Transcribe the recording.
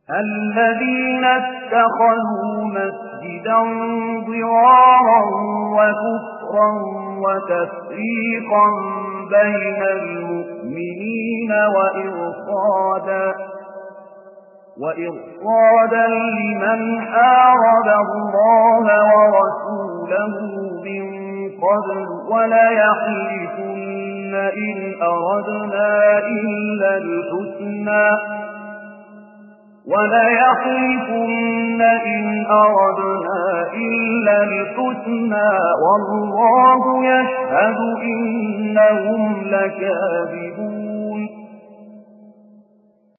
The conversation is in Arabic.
الذين اتخذوا مسجدا ضرارا وكفرا وتفريقا بين المؤمنين وإرصادا لمن حارب الله ورسوله من قبل وليحلفن إن أردنا إلا الحسنى والله يشهد إنهم لكاذبون